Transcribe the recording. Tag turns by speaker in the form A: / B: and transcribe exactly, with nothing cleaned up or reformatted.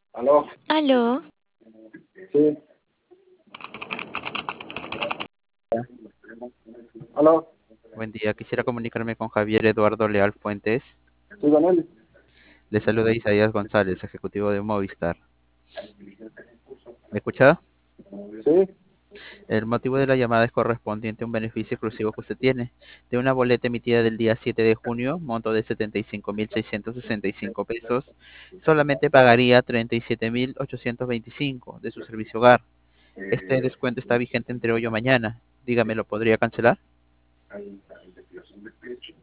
A: Aló,
B: Aló,
A: sí, aló,
C: Buen día, quisiera comunicarme con Javier Eduardo Leal Fuentes.
A: sí, con él.
C: Le saluda Isaías González, ejecutivo de Movistar. ¿Me escucha?
A: Sí,
C: El motivo de la llamada es correspondiente a un beneficio exclusivo que usted tiene de una boleta emitida del día siete de junio, monto de setenta y cinco mil seiscientos sesenta y cinco pesos. Solamente pagaría treinta y siete mil ochocientos veinticinco de su servicio hogar. Este descuento está vigente entre hoy o mañana. Dígame, ¿lo podría cancelar?